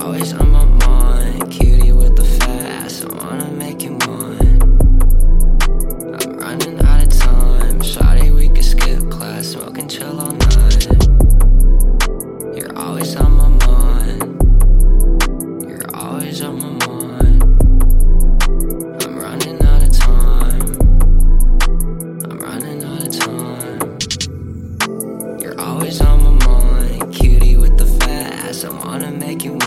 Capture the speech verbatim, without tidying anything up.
always on my mind. Cutie with the fat ass, I wanna make you mine. I'm running out of time. Shawty, we could skip class, smoke and chill all night. You're always on my mind. You're always on my mind. I'm running out of time. I'm running out of time. You're always on my mind. Cutie with the fat ass, I wanna make you